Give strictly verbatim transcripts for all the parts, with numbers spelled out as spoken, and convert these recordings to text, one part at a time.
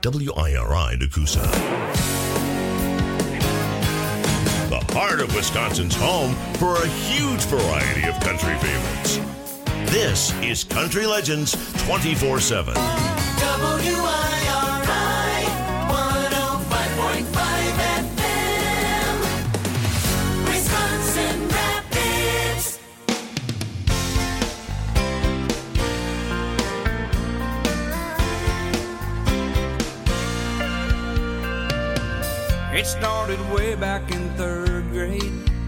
W I R I Nakusa. The heart of Wisconsin's home for a huge variety of country favorites. This is Country Legends twenty-four seven. W I R I one oh five point five F M, Wisconsin Rapids. It started way back in third grade.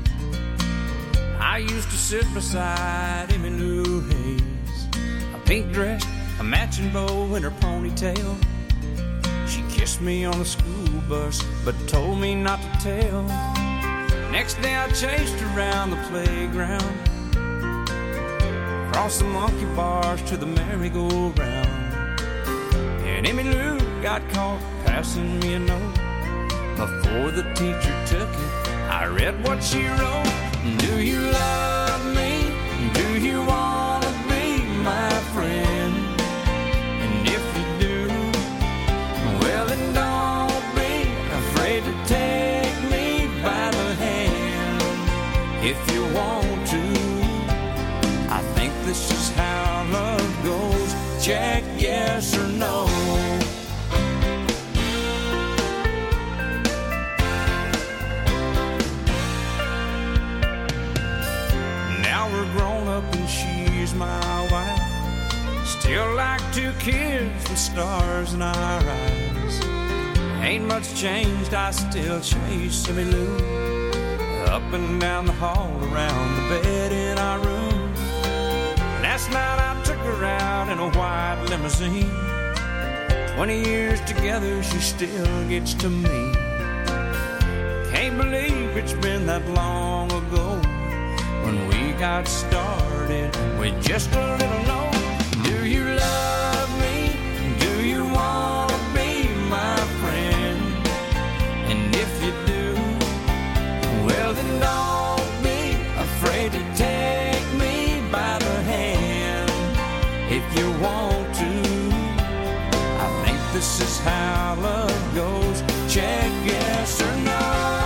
I used to sit beside Emmy Lou Hayes, a pink dress, a matching bow, and her ponytail. She kissed me on the school bus, but told me not to tell. Next day I chased around the playground, across the monkey bars to the merry-go-round. And Emmy Lou got caught passing me a note. Before the teacher took it, I read what she wrote. Do you love me? Do you want to be my friend? And if you do, well then don't be afraid to take me by the hand. If you want to, I think this is how love goes. Check yes or no. And she's my wife. Still like two kids with stars in our eyes. Ain't much changed, I still chase Emmy Lou up and down the hall, around the bed in our room. Last night I took her out in a white limousine. Twenty years together, she still gets to me. Can't believe it's been that long ago when we got started with just a little note. Do you love me? Do you want to be my friend? And if you do, well then don't be afraid to take me by the hand. If you want to, I think this is how love goes. Check yes or no.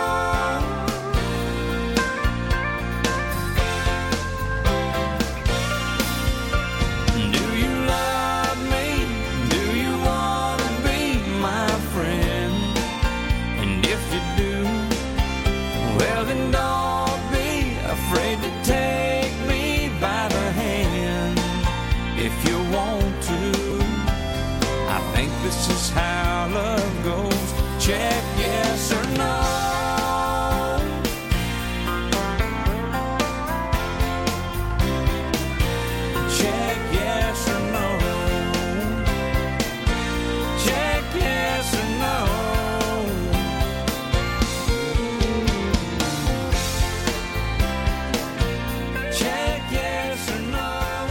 This is how love goes. Check yes or no. Check yes or no. Check yes or no. Check yes or no.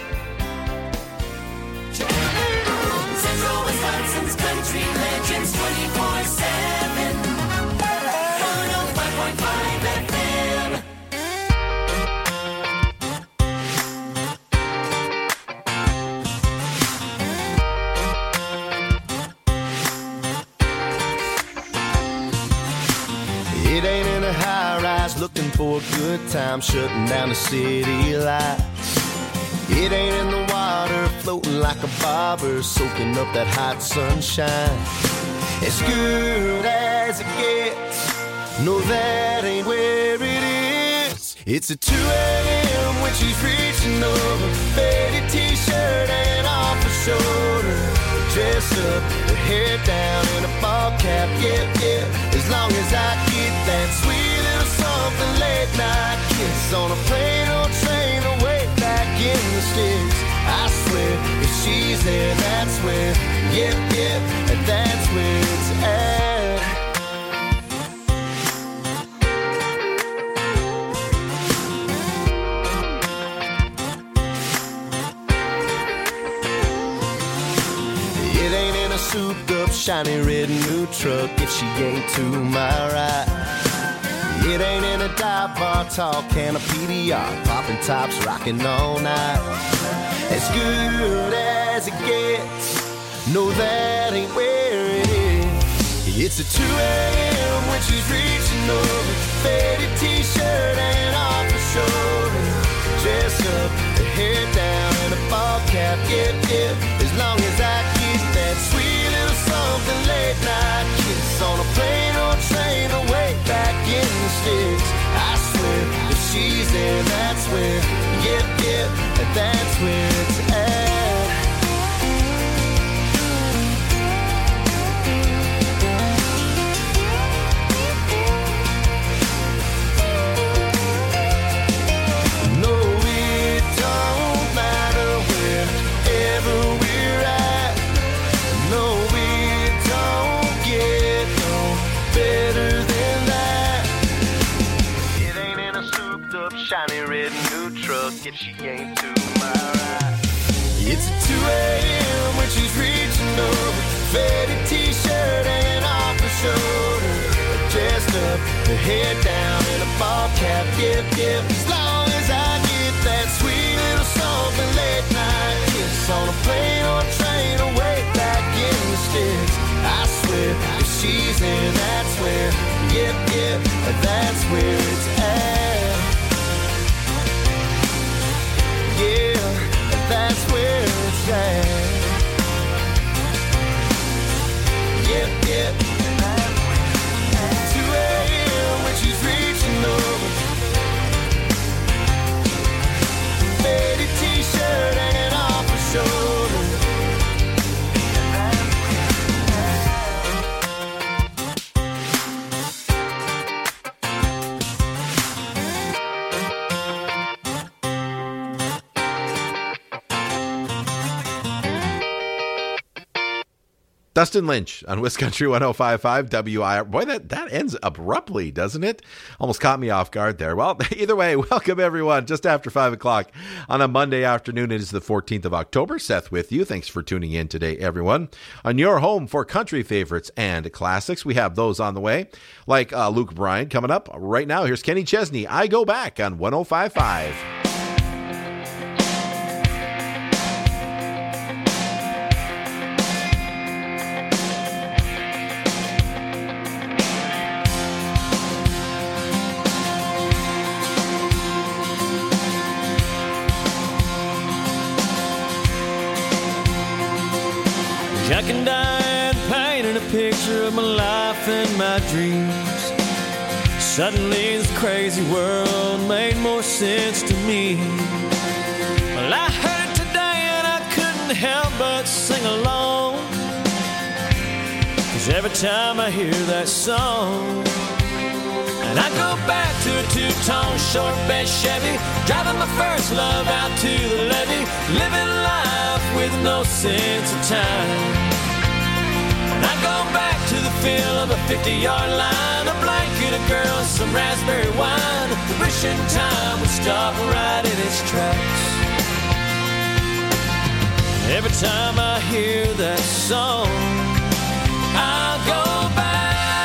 Central Wisconsin's Country Legends twenty-four seven. one oh five point five F M. It ain't in a high-rise looking for a good time, shutting down the city lights. It ain't in the water floating like a bobber, soaking up that hot sunshine. As good as it gets, no that ain't where it is. It's at two a.m. when she's reaching over, faded t-shirt and off her shoulder, dress up, her hair down in a ball cap, yeah, yeah. As long as I get that sweet little something late night kiss on a plane or train away back in the sticks. I swear, if she's there, that's where, yep, yep, and that's where it's at. It ain't in a souped-up, shiny red new truck if she ain't to my right. It ain't in a dive bar, tall can of P D R, popping tops, rocking all night. As good as it gets, No, that ain't where it is. It's a two a.m. when she's reaching over, faded t-shirt and off her shoulder, dressed up, her hair down and a ball cap, yep, yep. As long as I get that sweet little something late night kiss on a plane or train away back in the sticks, I swear if she's there, that's where, yep, yep, that's where it's at. Shiny red new truck if she ain't to my right. It's a two a.m. when she's reaching over, faded t-shirt hanging off her shoulder, dressed up, her hair down and a ball cap, yep, yep. As long as I get that sweet little something late night kiss on a plane or train away back in the sticks, I swear if she's there, that's where, yep, yep, that's where it's at. Yeah, that's where it's at. Yep, yep. two a.m. when she's reaching over, faded t-shirt hanging off her shoulder. Dustin Lynch on Wiscountry one oh five point five W I R. Boy, that, that ends abruptly, doesn't it? Almost caught me off guard there. Well, either way, welcome everyone. Just after five o'clock on a Monday afternoon. It is the fourteenth of October. Seth with you. Thanks for tuning in today, everyone. On your home for country favorites and classics, we have those on the way, like uh, Luke Bryan coming up right now. Here's Kenny Chesney. I Go Back on one oh five point five. Jack and Diane painted a picture of my life and my dreams. Suddenly this crazy world made more sense to me. Well, I heard it today and I couldn't help but sing along, 'cause every time I hear that song, and I go back to a two-tone short bed Chevy, driving my first love out to the levee, living life with no sense of time. And I go back to the feel of a fifty-yard line, a blanket, a girl, and some raspberry wine, wishing time would stop right in its tracks. Every time I hear that song, I go back.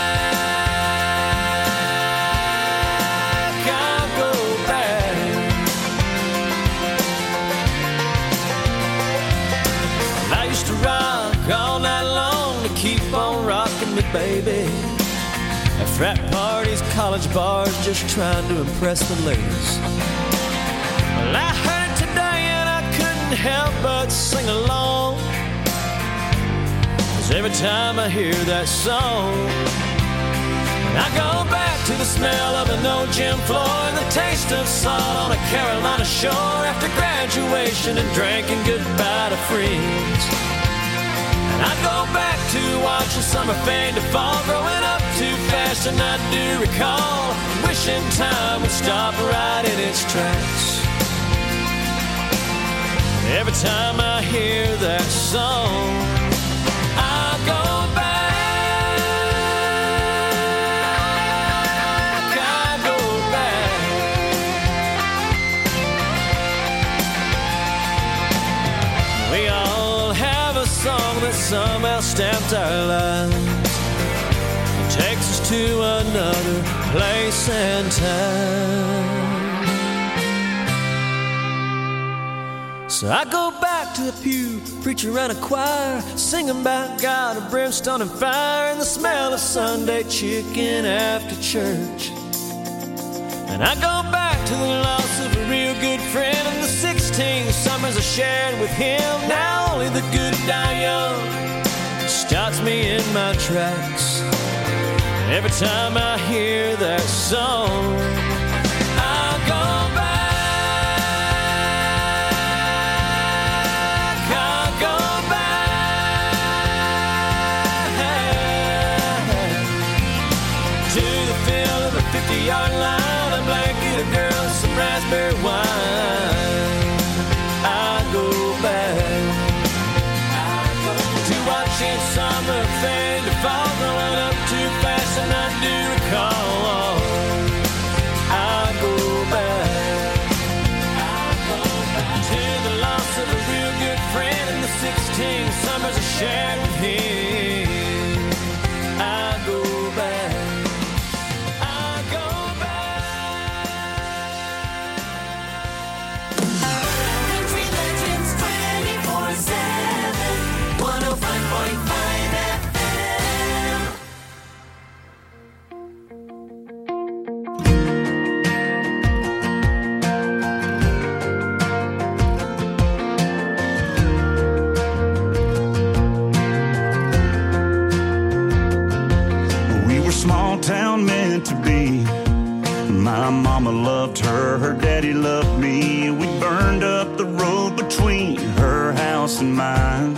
All night long to keep on rocking me, baby. At frat parties, college bars, just trying to impress the ladies. Well, I heard it today and I couldn't help but sing along, 'cause every time I hear that song, I go back to the smell of an old gym floor and the taste of salt on a Carolina shore after graduation and drinking goodbye to friends. I go back to watching summer fade to fall, growing up too fast and I do recall, wishing time would stop right in its tracks. Every time I hear that song, I go back, I go back. We all have a song that somehow stamped our lives, it takes us to another place and time. So I go back to the pew, preacher and a choir, singing about God of brimstone and fire, and the smell of Sunday chicken after church. And I go back to the loss of a real good friend, and the sixteen summers I shared with him. Now only the good die young stops me in my tracks. And every time I hear that song, I go back. fifty-yard line, a blanket, a girl, some raspberry wine. I go back to watching summer fade to fall, growing up too fast and I do recall. I go back to the loss of a real good friend and the sixteen summers I shared with him. I go back. Town meant to be. My mama loved her, her daddy loved me. We burned up the road between her house and mine.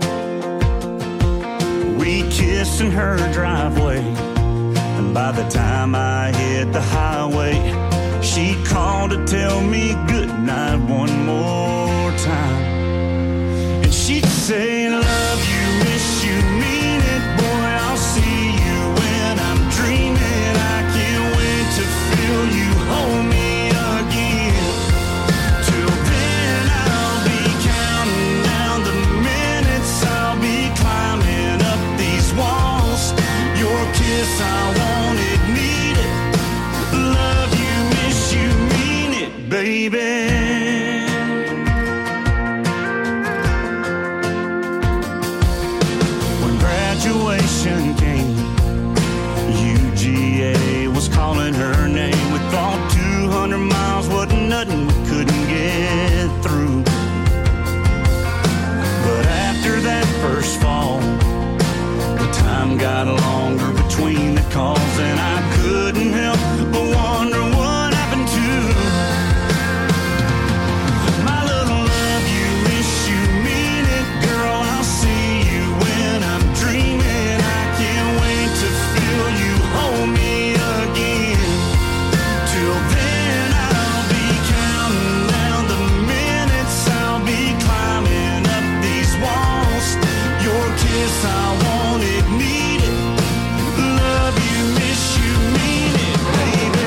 We kissed in her driveway, and by the time I hit the highway, she called to tell me good night one more time. And she'd say, love you, miss you, mean it, boy, I'll see you when I'm dreaming. I can't wait to feel you hold me again. Till then I'll be counting down the minutes, I'll be climbing up these walls. Your kiss, I want it, need it. Love you, miss you, mean it, baby. When graduation came, U G A was calling her name. We thought two hundred miles wasn't nothing we couldn't get through. But after that first fall, the time got longer between the calls, and I couldn't help but wonder what happened to my little love you, miss you, mean it, girl, I'll see you when I'm dreaming. I can't wait to feel you hold me again. Till then I'll be counting down the minutes, I'll be climbing up these walls. Your kiss, I want it, need it. Love you, miss you, mean it, baby.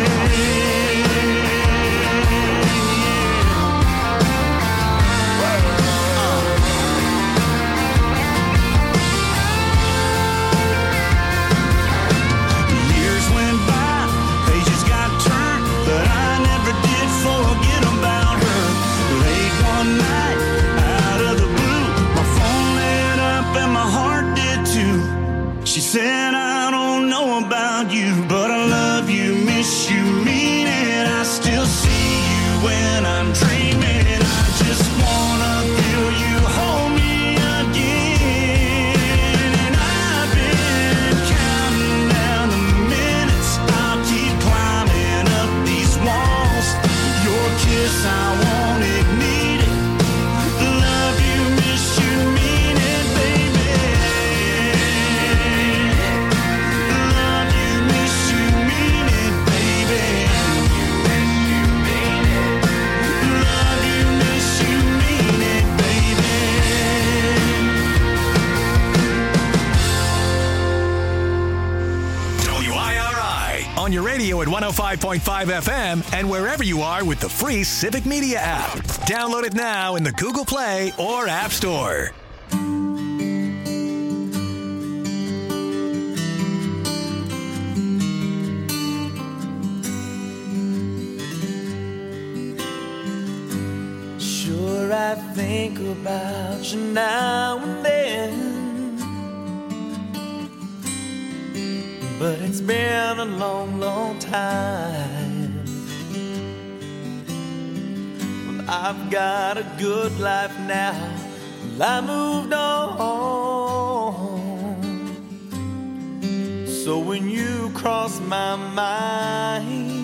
Years went by, pages got turned, but I never did forget about her. Late one night, out of the blue, my phone lit up and my heart did too. She said, I don't know about you, but I love you, miss you, mean it. I still see you when I'm dreaming. I just wanna feel you hold me again. And I've been counting down the minutes, I'll keep climbing up these walls. Your kiss, I want it, need it. Love you, miss you, mean it, baby. Love you, miss you, mean it, baby. Love you, miss you, mean it, baby. W I R I on your radio at one oh five point five F M and wherever you are with the free Civic Media app. Download it now in the Google Play or App Store. Sure, I think about you now and then, but it's been a long, long time. Well, I've got a good life now. Well, I moved on. So when you cross my mind,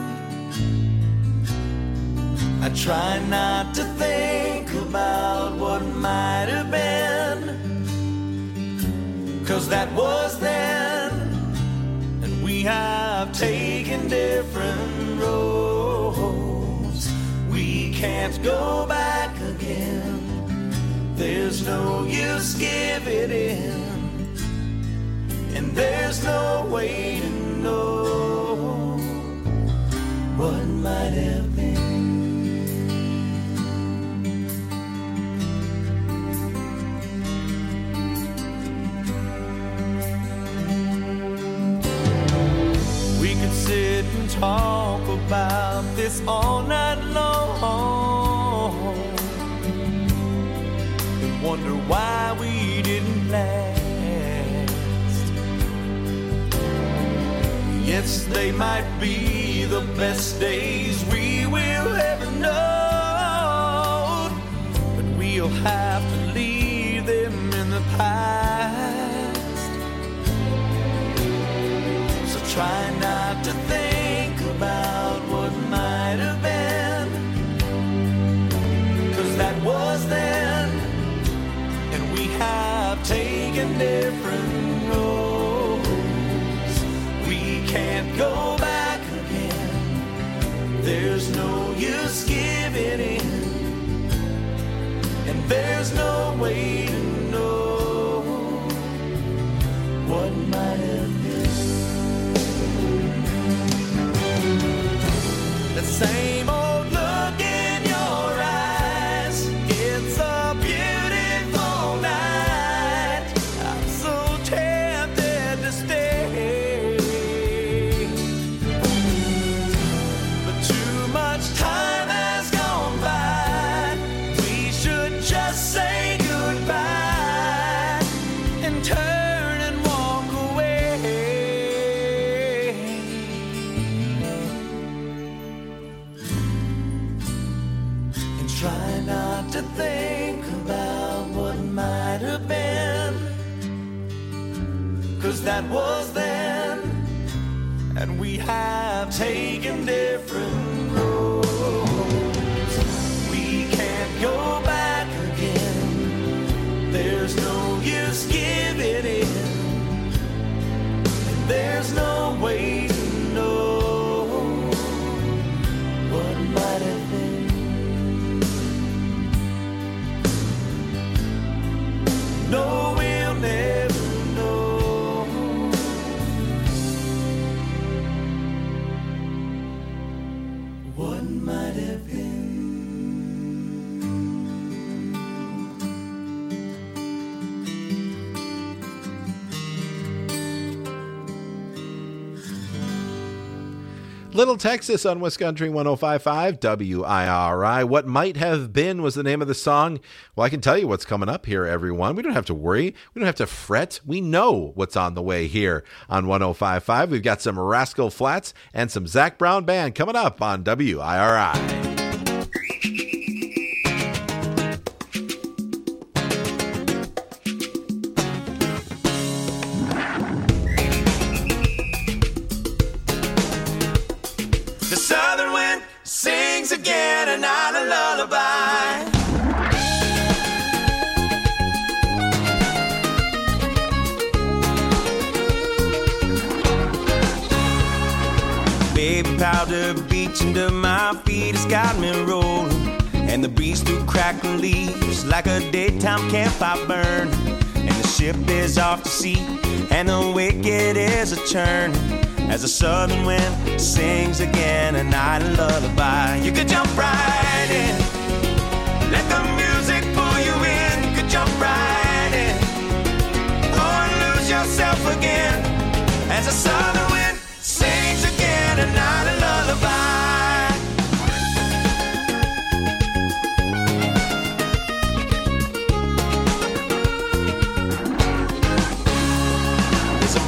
I try not to think about what might have been, 'cause that was then, and we have taken different roads. We can't go back again. There's no use giving in, and there's no way to know what might have been. Sit and talk about this all night long and wonder why we didn't last. Yes, they might be the best days we will ever know, but we'll have to leave them in the past. So try not to think about what might have been, 'cause that was then, and we have taken different roads. We can't go back again. There's no use giving in, and there's no way to know what might have been. The same old look in your eyes. It's a beautiful night. I'm so tempted to stay, but too much time has gone by. We should just say goodbye and turn and walk away. Try not to think about what might have been, 'cause that was then, and we have taken different roads. We can't go back again. There's no use giving in, and there's no way to know what might have been. No, we'll never know what might have been. Little Texas on Wisconsin one oh five point five W I R I. What Might Have Been was the name of the song. Well, I can tell you what's coming up here, everyone. We don't have to worry. We don't have to fret. We know what's on the way here on one oh five point five. We've got some Rascal Flatts and some Zac Brown Band coming up on W I R I. Again, and not a lullaby. Baby powder beach under my feet has got me rolling, and the breeze through crackling leaves like a daytime campfire burn. And the ship is off to sea, and the wicked is a churn, as the southern wind sings again a night of lullaby. You could jump right in, let the music pull you in. You could jump right in, or lose yourself again, as the southern wind sings again a night of lullaby.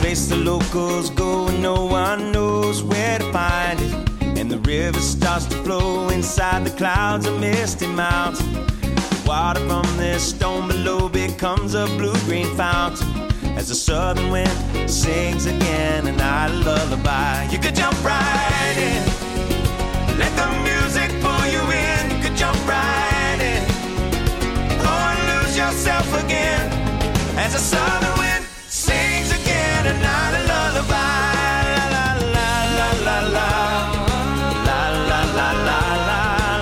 place the locals go and no one knows where to find it. And the river starts to flow inside the clouds of misty mountain. Water from this stone below becomes a blue-green fountain as the southern wind sings again a night lullaby. You could jump right in, let the music pull you in. You could jump right in, or lose yourself again as the southern wind sings again a night lullaby. La la la la la la la la la la.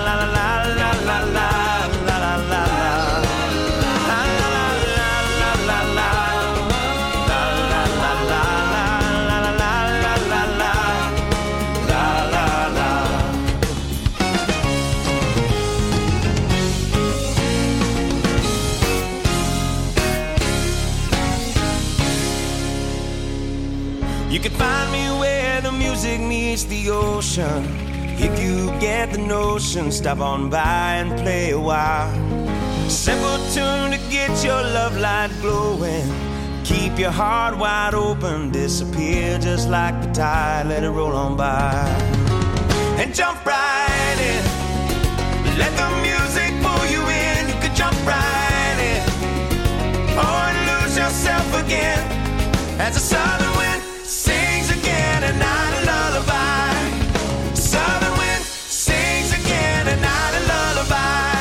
You can find me where the music meets the ocean. If you get the notion, stop on by and play a while. Simple tune to get your love light glowing. Keep your heart wide open, disappear just like the tide, let it roll on by. And jump right in, let the music pull you in. You could jump right in, or lose yourself again as the southern wind sings again a night a lullaby. Southern wind sings again a night a lullaby.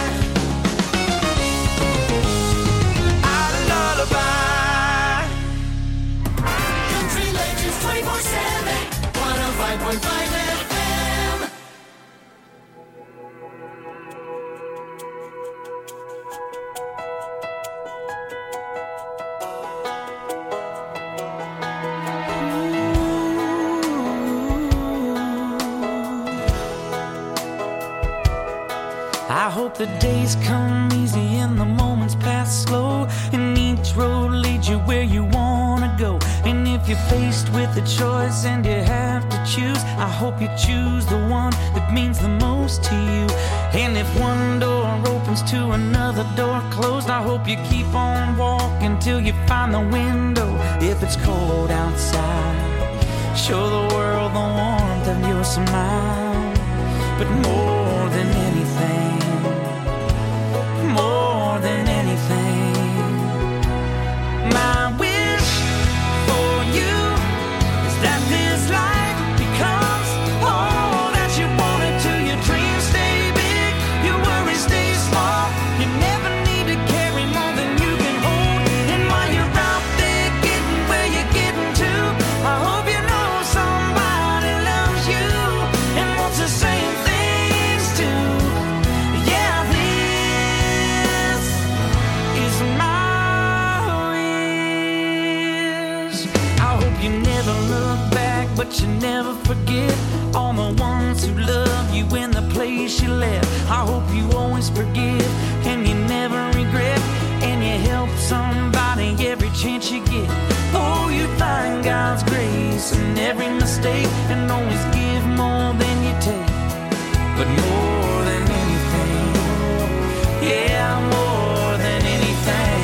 A lullaby. Country Legends twenty-four seven, one oh five point five F M. I hope the days come easy and the moments pass slow, and each road leads you where you wanna go. And if you're faced with a choice and you have to choose, I hope you choose the one that means the most to you. And if one door opens to another door closed, I hope you keep on walking till you find the window. If it's cold outside, show the world the warmth of your smile. But more than anything, more than anything, my wish for you is that this life becomes all that you want it to. Your dreams stay big, your worries stay small. You never need to carry more than you can hold. And while you're out there getting where you're getting to, I hope you know somebody loves you and wants the same things too. Yeah, this is my wish. I hope you never look back, but you never forget all the ones who love you in the place you left. I hope you always forgive and you never regret, and you help somebody every chance you get. Oh, you find God's grace in every mistake and always give more than you take. But more than anything, yeah, more than anything,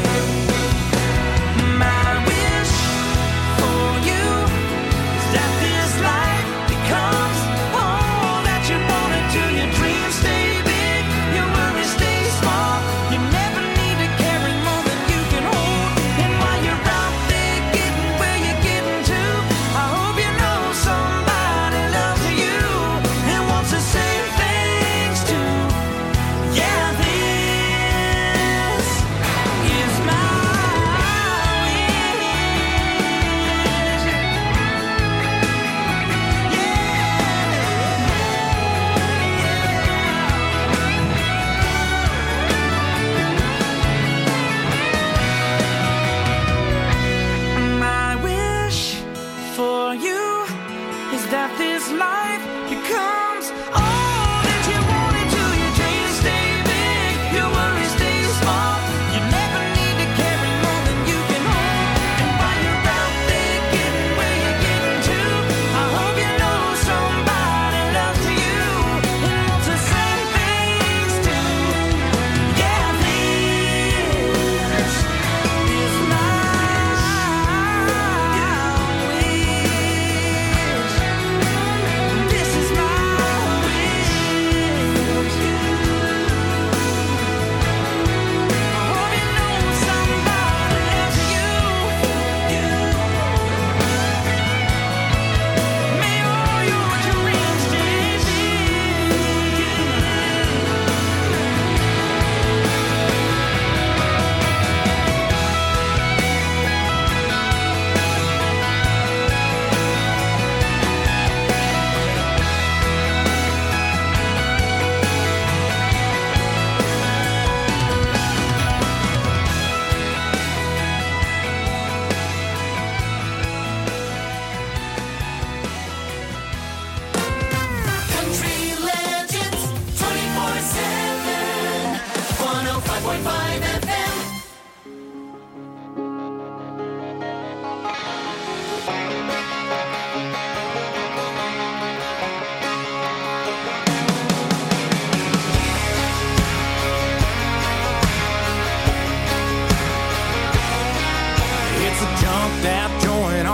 my wish for you is that this life becomes all that you want it to. Your dreams stay big, your worries stay small. You never need to carry more than you can hold. And while you're out there getting where you're getting to, I hope you know somebody loves you and wants the same thing.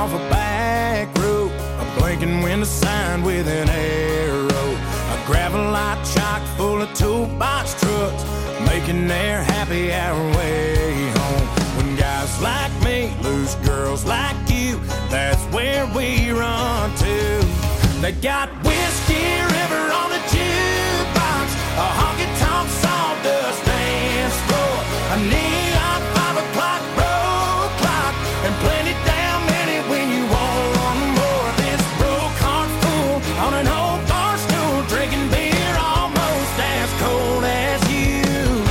off a back road, a blinking window sign with an arrow, a gravel-lot chock full of toolbox trucks, making their happy hour way home. When guys like me lose girls like you, that's where we run to. They got Whiskey River on the jukebox, a honky-tonk sawdust dance floor, a neon five o'clock road clock, and plenty damn many when you want one more. This broke heart fool on an old bar stool, drinking beer almost as cold as you.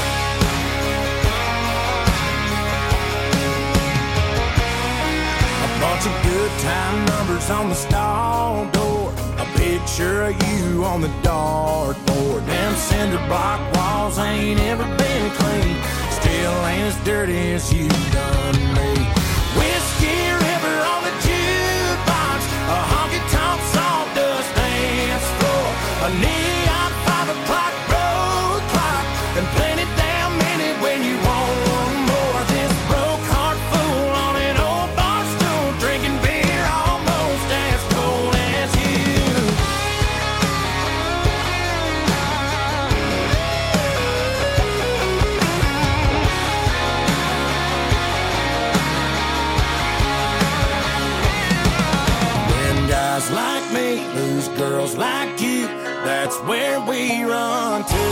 A bunch of good time numbers on the stall door, a picture of you on the dartboard. Them cinder block walls ain't ever been clean, still ain't as dirty as you done me. Whiskey River on the jukebox, a honky-tonk sawdust dance floor, a neon five o'clock road clock, and plenty damn many when you want one more. This broke heart fool on an old bar stool, drinking beer almost as cold as you. When guys like me lose girls like you, that's where we run to.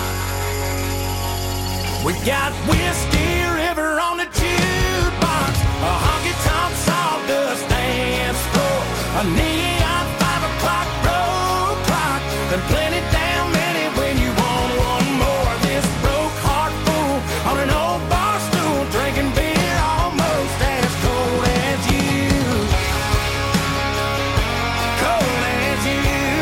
We got Whiskey River on the jukebox, a honky-tonk sawdust dance floor, a neon five o'clock road clock, and plenty damn many when you want one more. This broke heart fool on an old bar stool, drinking beer almost as cold as you. Cold as you.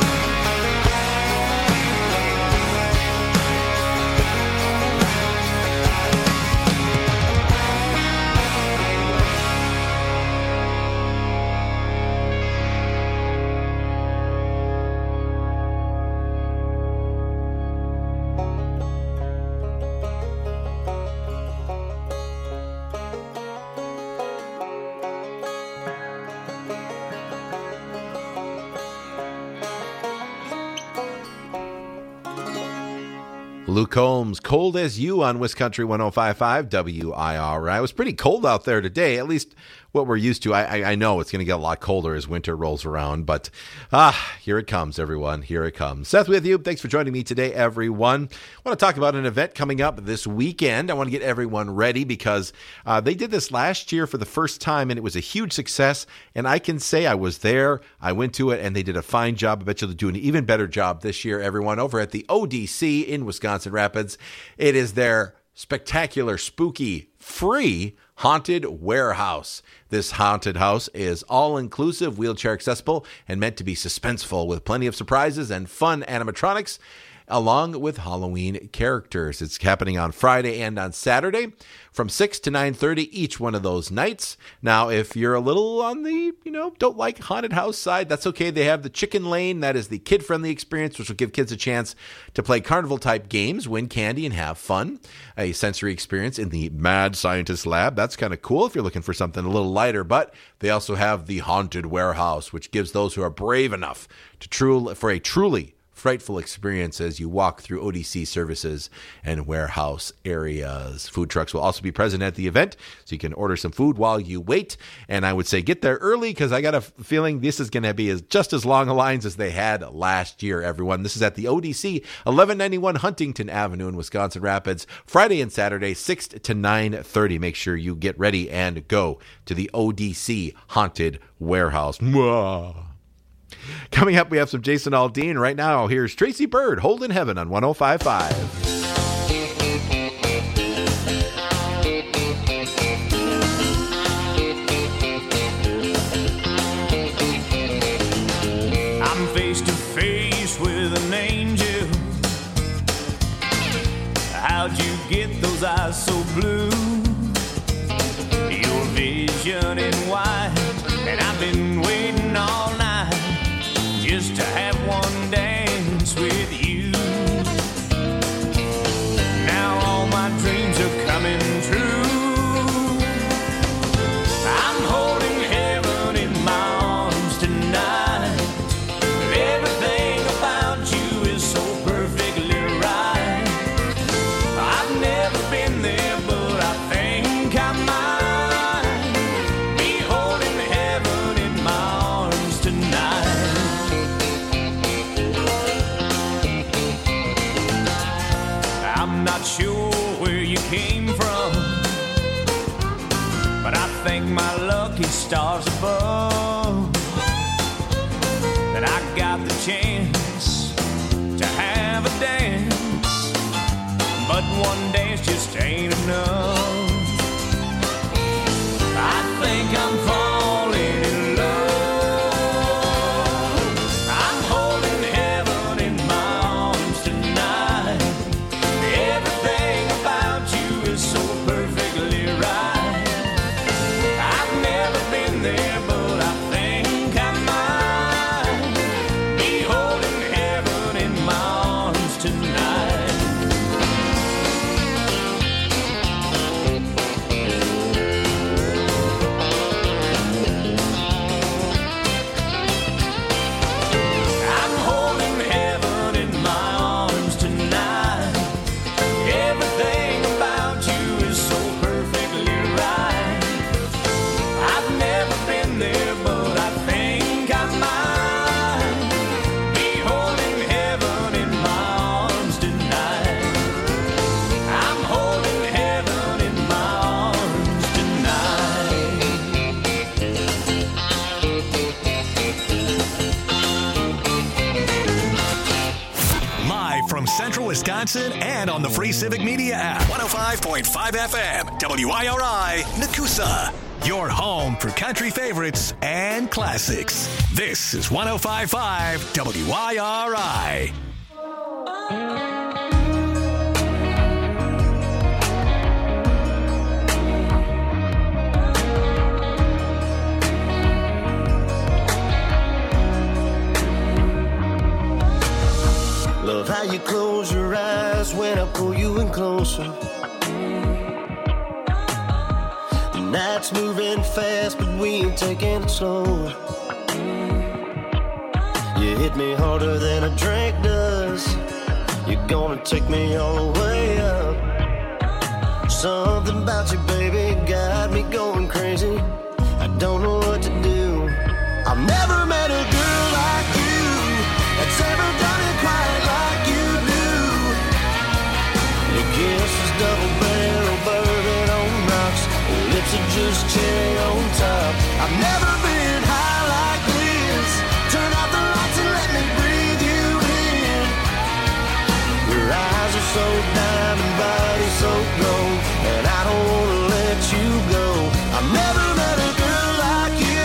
Luke Combs, Cold as You on Wisconsin one oh five point five W I R I. It was pretty cold out there today, at least what we're used to. I, I, I know it's going to get a lot colder as winter rolls around, but ah, here it comes, everyone. Here it comes. Seth with you. Thanks for joining me today, everyone. I want to talk about an event coming up this weekend. I want to get everyone ready because uh, they did this last year for the first time, and it was a huge success. And I can say I was there. I went to it, and they did a fine job. I bet you'll do an even better job this year, everyone, over at the O D C in Wisconsin Rapids. It is their spectacular, spooky, free haunted warehouse. This haunted house is all-inclusive, wheelchair accessible, and meant to be suspenseful with plenty of surprises and fun animatronics, along with Halloween characters. It's happening on Friday and on Saturday from six to nine thirty each one of those nights. Now, if you're a little on the, you know, don't like haunted house side, that's okay. They have the Chicken Lane. That is the kid-friendly experience, which will give kids a chance to play carnival-type games, win candy, and have fun. A sensory experience in the Mad Scientist Lab. That's kind of cool if you're looking for something a little lighter. But they also have the Haunted Warehouse, which gives those who are brave enough to true for a truly frightful experience as you walk through O D C services and warehouse areas. Food trucks will also be present at the event, so you can order some food while you wait. And I would say get there early because I got a feeling this is going to be as, just as long a lines as they had last year, everyone. This is at the O D C, eleven ninety-one Huntington Avenue in Wisconsin Rapids, Friday and Saturday, six to nine thirty. Make sure you get ready and go to the O D C Haunted Warehouse. Mwah. Coming up, we have some Jason Aldean. Right now, here's Tracy Bird, Hold in Heaven on one oh five point five. I'm face to face with an angel. How'd you get those eyes so blue? Your vision in white, and I've been waiting all night just to have one dance with you. Now all my dreams are coming true. I'm holding my lucky stars above that I got the chance to have a dance, but one dance just ain't enough. I think I'm falling in love. I'm holding heaven in my arms tonight. Everything about you is so perfectly right. I've never been there, but I think I might be holding heaven in my arms tonight. I'm holding heaven in my arms tonight. Everything about you is so perfectly right. I've never been there, but I think I might be holding heaven in my arms tonight. I'm holding heaven in my arms tonight. Live from Central Wisconsin and on the free Civic Media app. one oh five point five F M, W I R I, Nakusa. Your home for country favorites and classics. This is one oh five point five W I R I. Love how you close your eyes when I pull you in closer. The night's moving fast, but we ain't taking it slow. You hit me harder than a drink does. You're gonna take me all the way up. Something about you, baby, got me going crazy. I don't know what to do. I've never met a girl like you that's ever done it quite like you do. Your kiss is double barrel bourbon on rocks. Your lips are just cherry on top. I've never been high like this. Turn out the lights and let me breathe you in. Your eyes are so diamond, body so gold, and I don't wanna let you go. I've never met a girl like you.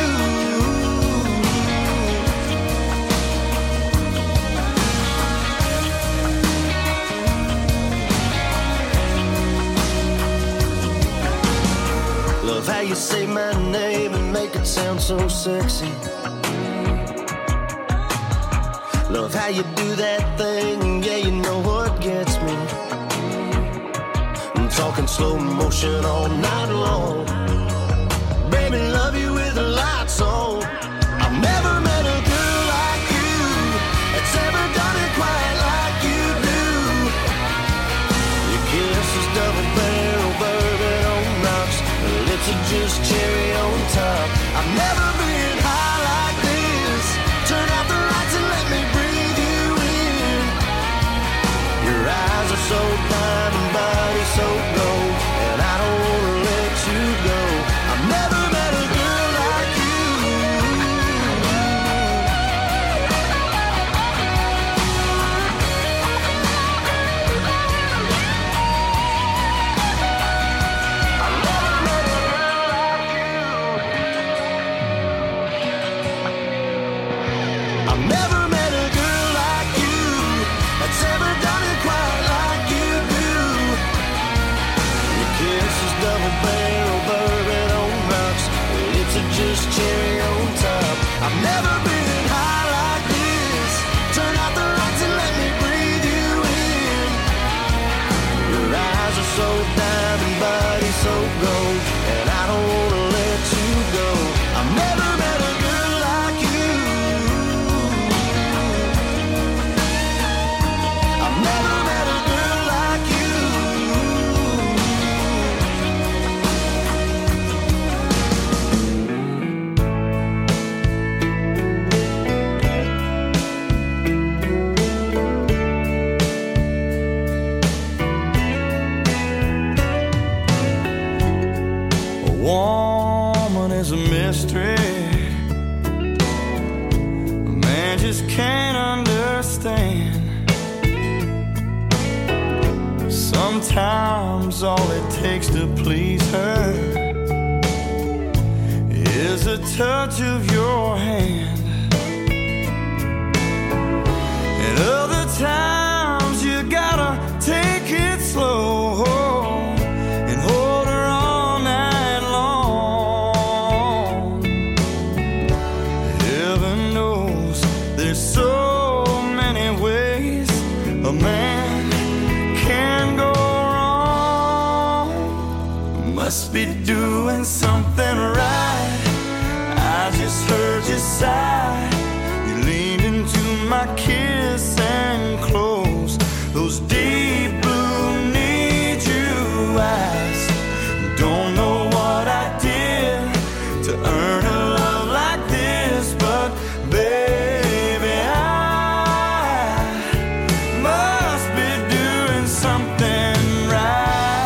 Love how you say my name and make it sound so sexy. Love how you do that thing, yeah, you know what gets me. I'm talking slow motion all night long. Baby, love you with the lights on. I've never met a girl like you that's ever done it quite like you do. Your kiss is double barrel bourbon on rocks. The lips are just cherry on top. I've never been high like this. Turn out the lights and let me breathe you in. Your eyes are so diamond, body so gold, and I don't wanna let you go. I've never met a girl like you. I've never met a girl like you that's ever done it quite like you do. Your kiss is double barrel bourbon on rocks. Your lips are just cherry on top. I've never been high like this. Turn out the lights and let me breathe you in. Your eyes are so diamond, body so gold, and I don't wanna let you go. I've never met a girl like you. I've never met a girl like you. A woman is is a mystery. A man just can't understand. Sometimes all it takes to please her is a touch of your hand. And other times you gotta take it slow and hold her all night long. Heaven knows there's so many ways a man can go wrong. Must be doing something right. I just heard you sigh. You leaned into my kiss and closed those deep blue need you eyes. Don't know what I did to earn a love like this, but baby, I must be doing something right.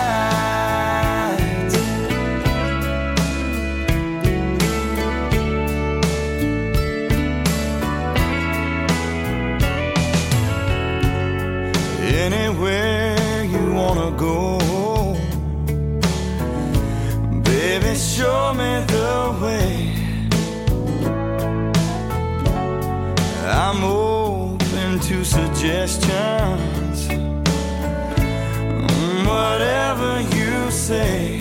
Anywhere you wanna go, baby, show me the way. I'm open to suggestions, mm, whatever you say.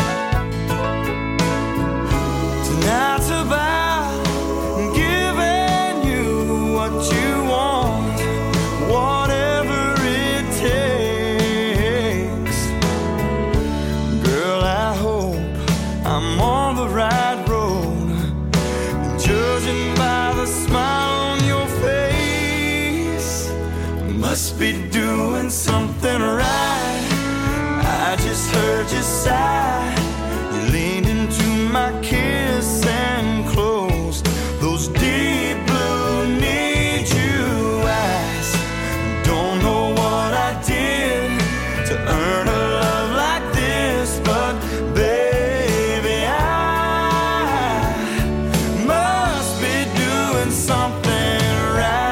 Tonight's about giving you what you want, whatever it takes. Girl, I hope I'm on the right road, and judging by the smile on your face, must be doing something right. I just heard you sigh. You leaned into my kiss and closed those deep blue need you eyes. Don't know what I did to earn a love like this, but baby, I must be doing something right.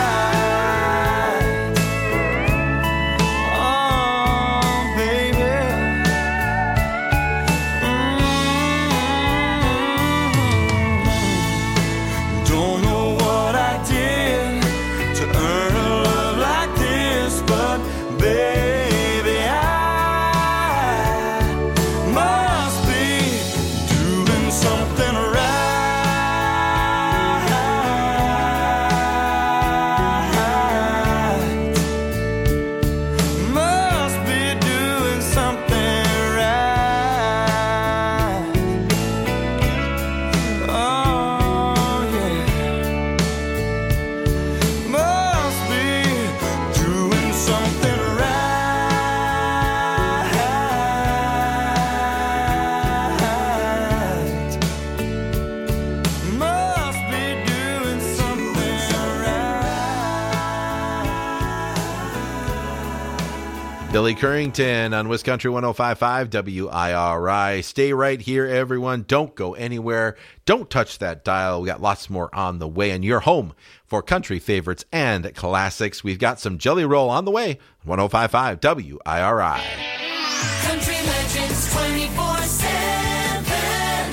Oh, baby. Mm-hmm. Don't know what I did to earn a love like this, but baby, I must be doing something right. Must be doing something right. Oh, yeah. Must be doing something right. Must be doing something right. Billy Currington on Wiscountry one oh five point five W I R I. Stay right here, everyone. Don't go anywhere. Don't touch that dial. We got lots more on the way, and you're home for country favorites and classics. We've got some Jelly Roll on the way. one oh five point five W I R I. Country Legends twenty-four seven.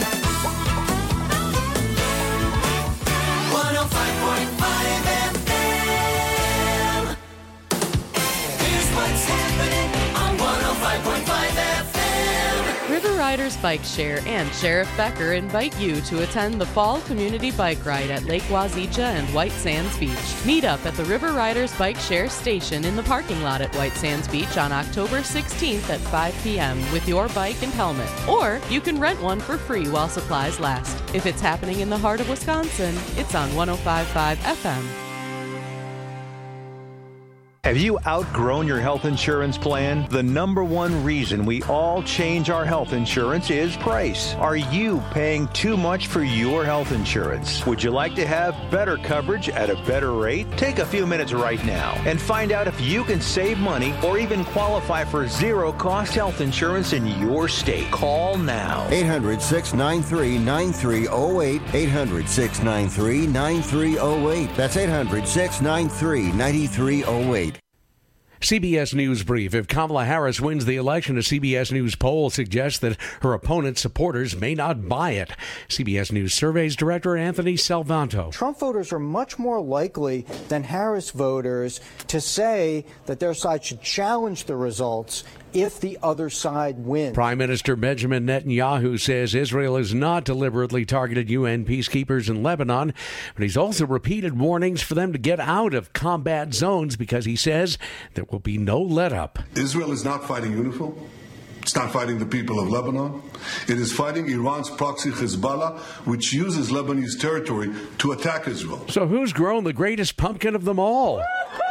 one oh five point five F M. Here's what's happening on one oh five point five F M. River Riders Bike Share and Sheriff Becker invite you to attend the Fall Community Bike Ride at Lake Wazeecha and White Sands Beach. Meet up at the River Riders Bike Share station in the parking lot at White Sands Beach on October sixteenth at five p.m. with your bike and helmet. Or you can rent one for free while supplies last. If it's happening in the heart of Wisconsin, it's on one oh five point five F M. Have you outgrown your health insurance plan? The number one reason we all change our health insurance is price. Are you paying too much for your health insurance? Would you like to have better coverage at a better rate? Take a few minutes right now and find out if you can save money or even qualify for zero-cost health insurance in your state. Call now. eight hundred, six nine three, nine three zero eight. eight hundred, six nine three, nine three zero eight. That's eight hundred, six nine three, nine three zero eight. C B S News Brief. If Kamala Harris wins the election, a C B S News poll suggests that her opponent's supporters may not buy it. C B S News Surveys Director Anthony Salvanto. Trump voters are much more likely than Harris voters to say that their side should challenge the results if the other side wins. Prime Minister Benjamin Netanyahu says Israel has not deliberately targeted U N peacekeepers in Lebanon, but he's also repeated warnings for them to get out of combat zones because he says there will be no let-up. Israel is not fighting UNIFIL. It's not fighting the people of Lebanon. It is fighting Iran's proxy Hezbollah, which uses Lebanese territory to attack Israel. So who's grown the greatest pumpkin of them all?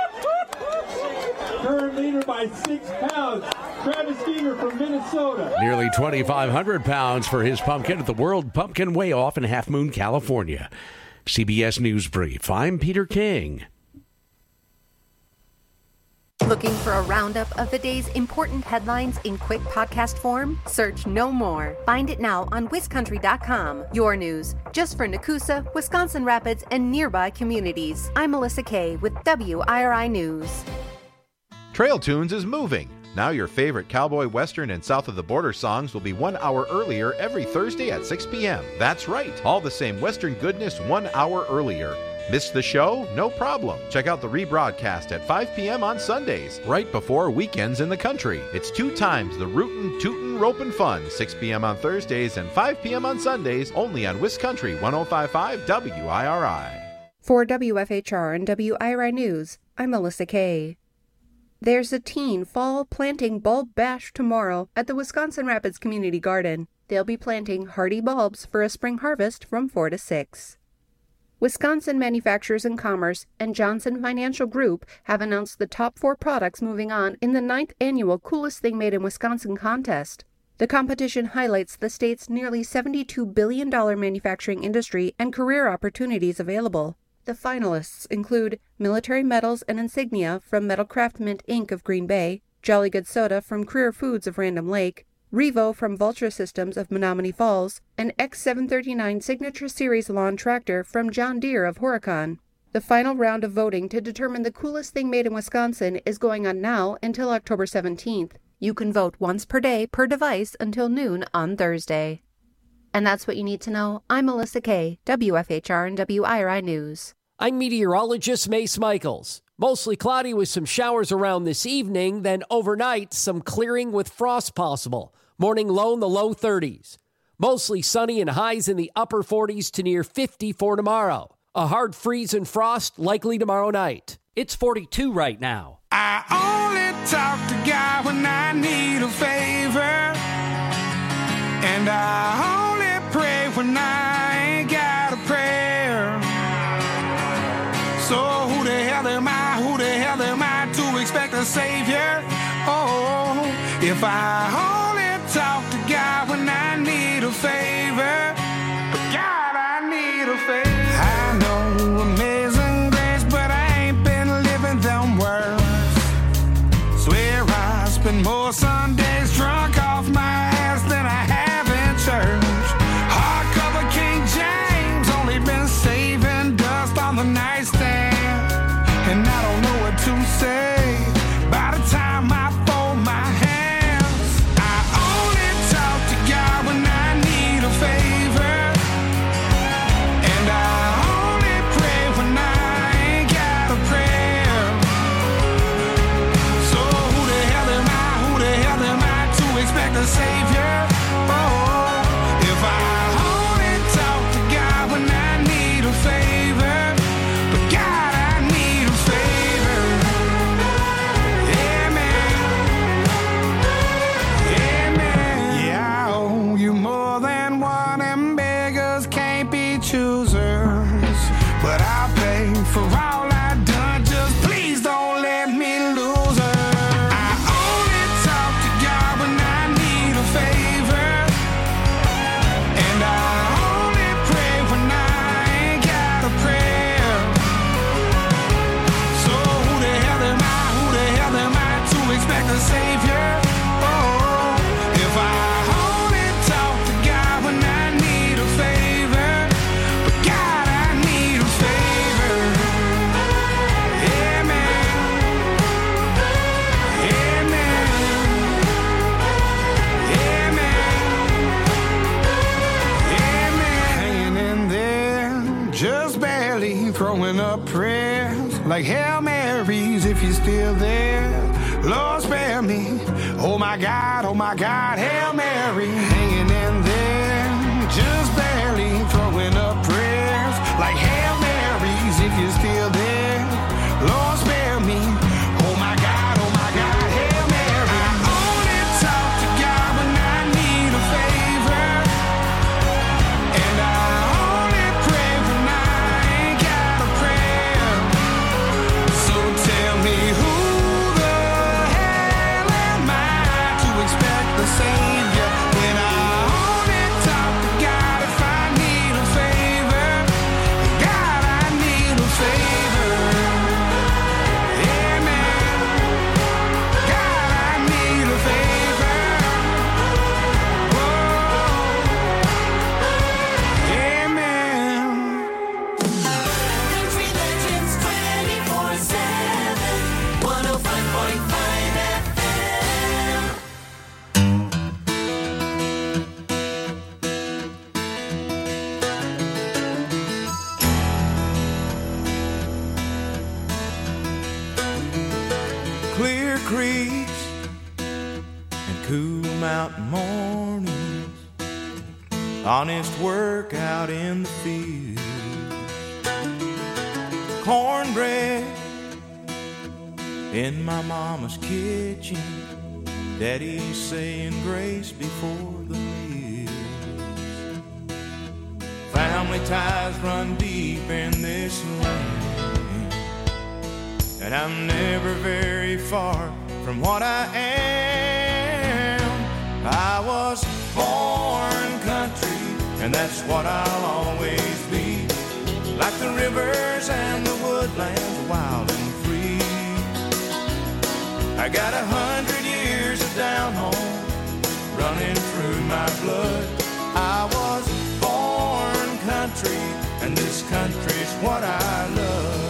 Current leader by six pounds, Travis Stever from Minnesota. Nearly twenty-five hundred pounds for his pumpkin at the World Pumpkin Weigh-Off in Half Moon, California. C B S News Brief. I'm Peter King. Looking for a roundup of the day's important headlines in quick podcast form? Search No More. Find it now on wiscountry dot com. Your news, just for Nakusa, Wisconsin Rapids, and nearby communities. I'm Melissa Kay with W I R I News. Trail Tunes is moving. Now your favorite cowboy, western, and south of the border songs will be one hour earlier every Thursday at six p.m. That's right, all the same western goodness one hour earlier. Missed the show? No problem. Check out the rebroadcast at five p.m. on Sundays, right before weekends in the country. It's two times the rootin', tootin', ropin' fun, six p.m. on Thursdays and five p.m. on Sundays, only on Wiscountry one oh five point five W I R I. For W F H R and W I R I News, I'm Melissa Kay. There's a teen fall planting bulb bash tomorrow at the Wisconsin Rapids Community Garden. They'll be planting hardy bulbs for a spring harvest from four to six. Wisconsin Manufacturers and Commerce and Johnson Financial Group have announced the top four products moving on in the ninth annual Coolest Thing Made in Wisconsin contest. The competition highlights the state's nearly seventy-two billion dollars manufacturing industry and career opportunities available. The finalists include military medals and insignia from Metalcraft Mint Incorporated of Green Bay, Jolly Good Soda from Career Foods of Random Lake, Revo from Vulture Systems of Menominee Falls, and X seven thirty-nine Signature Series lawn tractor from John Deere of Horicon. The final round of voting to determine the coolest thing made in Wisconsin is going on now until October seventeenth. You can vote once per day per device until noon on Thursday. And that's what you need to know. I'm Melissa Kay, W F H R and W I R I News. I'm meteorologist Mace Michaels. Mostly cloudy with some showers around this evening, then overnight, some clearing with frost possible. Morning low in the low thirties. Mostly sunny and highs in the upper forties to near fifty for tomorrow. A hard freeze and frost likely tomorrow night. It's forty-two right now. I only talk to God when I need a favor. And I only pray when I ain't got a prayer. So who the hell am I, who the hell am I to expect a savior? Oh, if I only talk to God when I need a favor. God, I need a favor. I know amazing grace, but I ain't been living them words. Swear I spend more Sundays drunk off my ass than I have in church. Hardcover King James, only been saving dust on the nightstand. And I don't know what to say by the time I fold my hands. I only talk to God when I need a favor. And I only pray when I ain't got a prayer. So who the hell am I, who the hell am I to expect a savior? Oh, if I only talk to God when I need a favor. But God, I need a favor. Yeah, man. Yeah, man. Yeah, I owe you more than one, and beggars can't be choosers. But I'll pay for all I've done. Just please don't let me throwing up prayers like Hail Marys if you're still there. Lord, spare me. Oh my God, oh my God, Hail Mary, hanging in there, just barely throwing up prayers like Hail Marys if you're still there. Lord, spare me. Oh my God, oh my God, Hail Mary. I only talk to God when I need a favor, and I only pray when I ain't got a prayer. So tell me, who the hell am I to expect the Savior when I only talk to God if I need a favor? God, I need a favor. Clear creeks and cool mountain mornings, honest work out in the field, cornbread in my mama's kitchen, daddy saying grace before the meals. Family ties run deep in this land, and I'm never very far from what I am. I was born country, and that's what I'll always be. Like the rivers and the woodlands, wild and free. I got a hundred years of down home running through my blood. I was born country, and this country's what I love.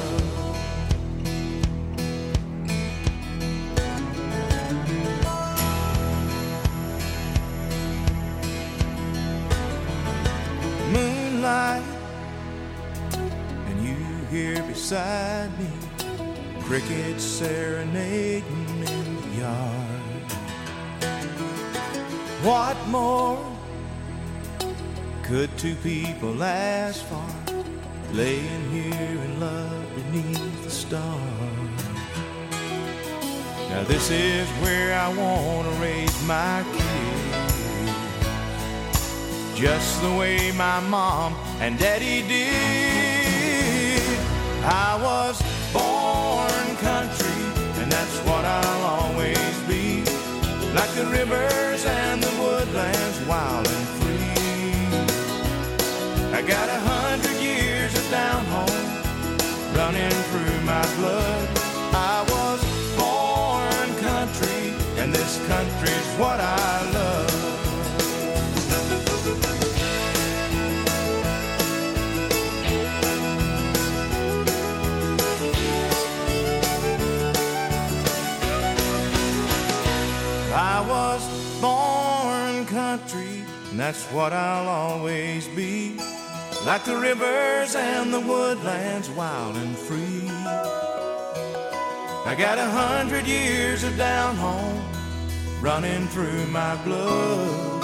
Moonlight, and you here beside me, crickets serenading in the yard. What more could two people ask for, laying here in love beneath the stars? Now this is where I want to raise my kids, just the way my mom and daddy did. I was born country, and that's what I'll always be. Like the rivers and the woodlands, wild and free. I got a hundred years of down home running through my blood. I was born country, and this country's what I love. I was born country, and that's what I'll always be. Like the rivers and the woodlands, wild and free. I got a hundred years of down home running through my blood.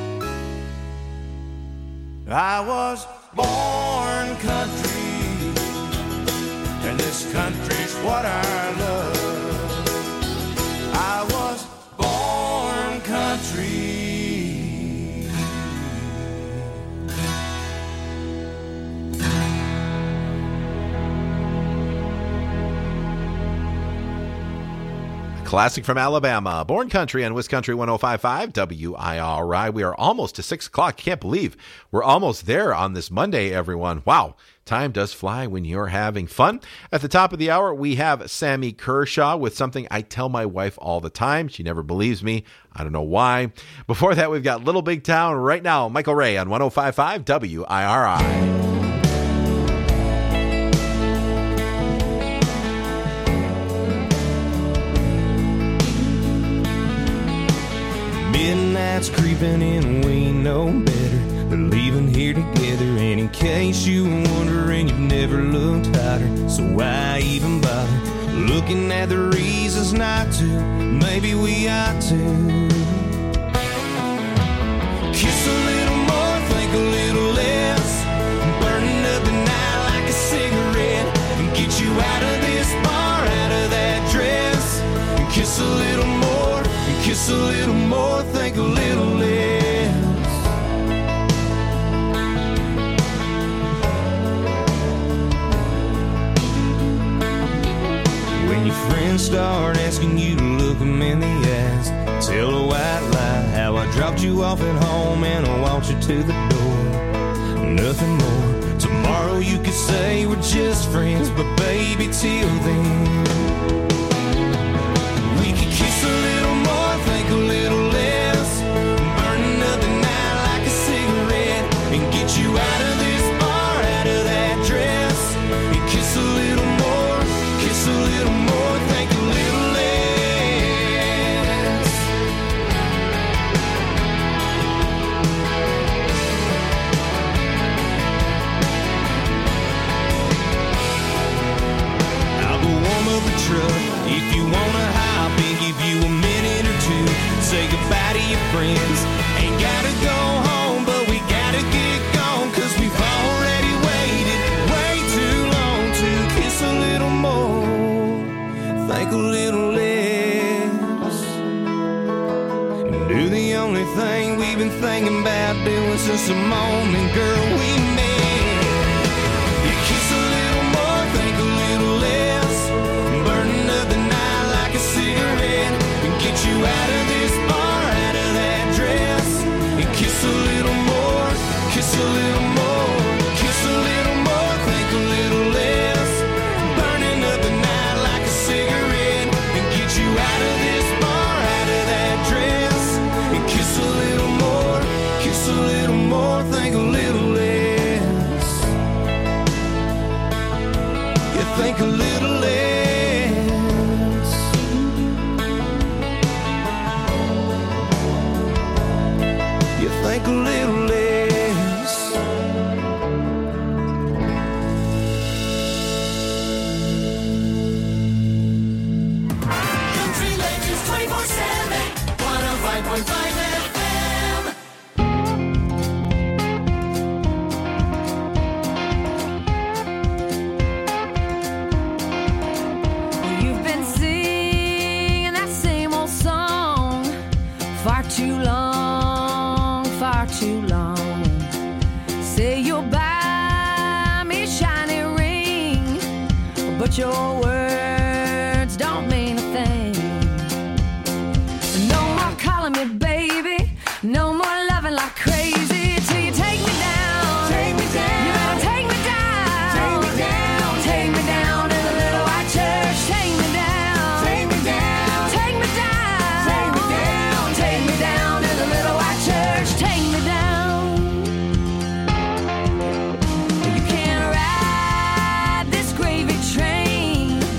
I was born country, and this country's what I love. I was born country. Classic from Alabama, Born Country on Wiz Country one oh five point five W I R I. We are almost to six o'clock. Can't believe we're almost there on this Monday, everyone. Wow, time does fly when you're having fun. At the top of the hour, we have Sammy Kershaw with something I tell my wife all the time. She never believes me. I don't know why. Before that, we've got Little Big Town right now. Michael Ray on one oh five point five W I R I. Midnight's creeping in, we know better. They're leaving here together, and in case you were wondering, you've never looked hotter. So why even bother looking at the reasons not to? Maybe we ought to kiss a little more, think a little less, burning up the night like a cigarette, and get you out of this bar, out of that dress, and kiss a little more, and kiss a little more, think a little less. When your friends start asking you to look them in the eyes, tell a white lie how I dropped you off at home and I walked you to the door. Nothing more. Tomorrow you could say we're just friends, but baby, till then we could kiss a little more, think a little less, burning up the night like a cigarette, and get you out of this bar, out of that dress, and kiss a little more, kiss a little more, think a little less. I'll go warm up the truck if you wanna hop and give you a minute or two. Say goodbye to your friends. Ain't gotta go home, but we gotta get gone, 'cause we've already waited way too long to kiss a little more, think a little less, and do the only thing we've been thinking about doing since the moment, girl, we met. You kiss a little more, think a little less, burning up the night like a cigarette, and get you out of this bar, out of that dress, and kiss a little more, kiss a little more, kiss a little more, think a little less, burning up the night like a cigarette, and get you out of this bar, out of that dress, and kiss a little more, kiss a little more, think a little less. You think a little less. You think a little less. Country Legends twenty-four seven, one oh five point five F M. You've been singing that same old song far too long, far too long. Say you'll buy me a shiny ring, but your words don't mean a thing. No more calling me baby, no more loving like crazy, till you take me down. Take me down. You better take me down. Take me down. Take me down to the little white church. Take me down. Take me down. Take me down. Take me down. Take me down to the little white church. Take me down. You can't ride this gravy train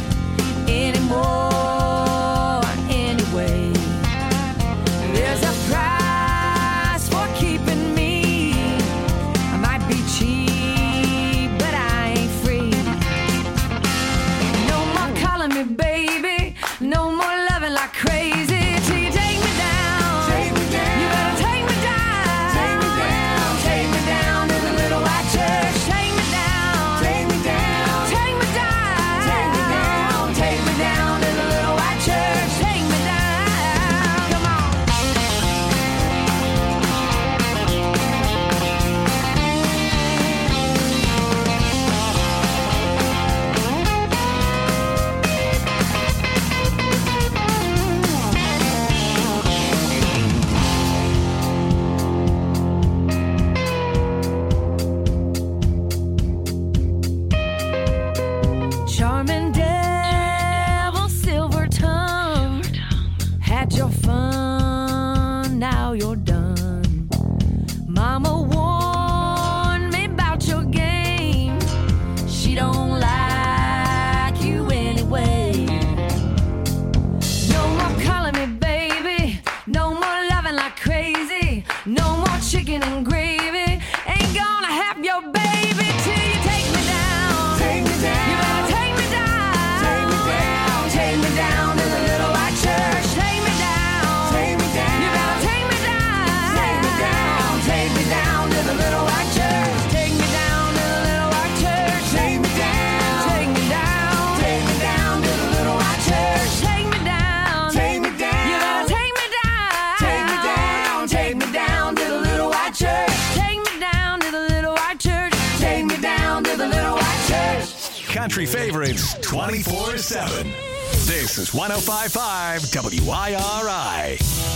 country favorites twenty-four seven. This is one oh five point five W I R I.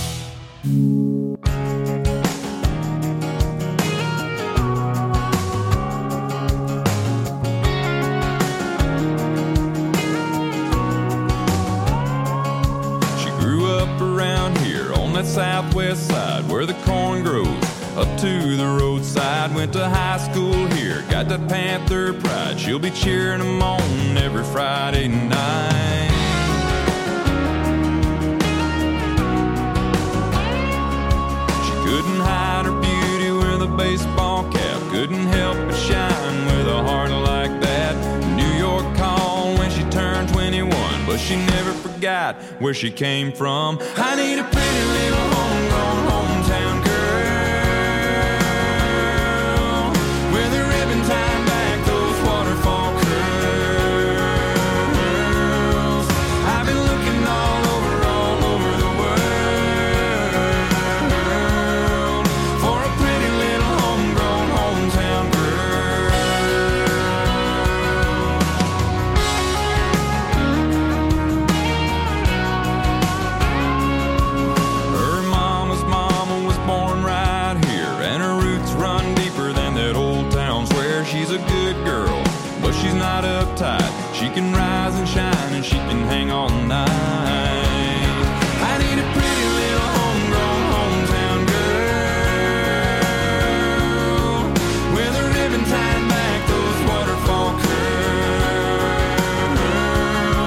Around here on that southwest side where the corn grows up to the roadside. Went to high school here, got that Panther pride. She'll be cheering them on every Friday night. She couldn't hide her beauty with a baseball cap, couldn't help but shine with a heart like that. New York called when she turned twenty-one, but she never forgot where she came from. I need a pretty little homegrown hometown girl with a ribbon tied back those waterfall curls. I've been looking all over, all over the world for a pretty little homegrown hometown a good girl, but she's not uptight. She can rise and shine and she can hang all night.